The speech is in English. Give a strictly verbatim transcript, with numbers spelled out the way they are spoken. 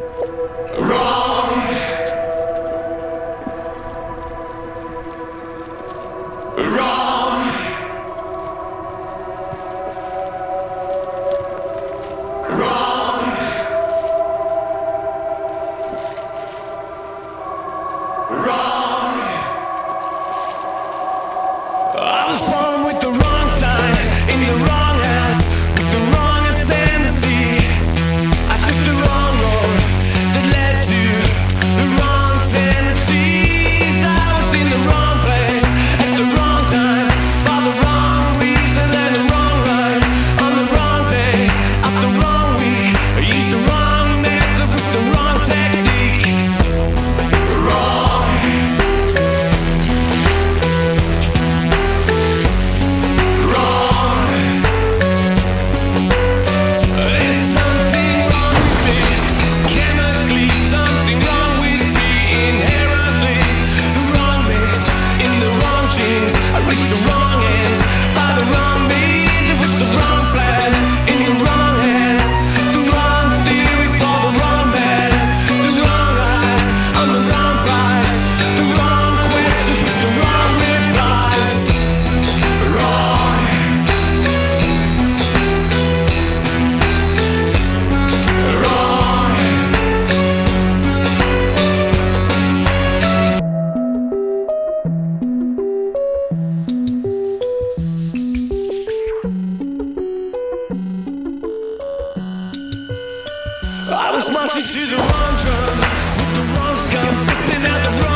I was born with the wrong sign in the wrong house, with the wrong ascendancy. I took the wrong road that led to the wrong tendencies. I was in the wrong place at the wrong time, for the wrong reason and the wrong ride, on the wrong day of the wrong week. I used the wrong method with the wrong technique. Wrong. I was marching to the wrong drum with the wrong scum, missing out the wrong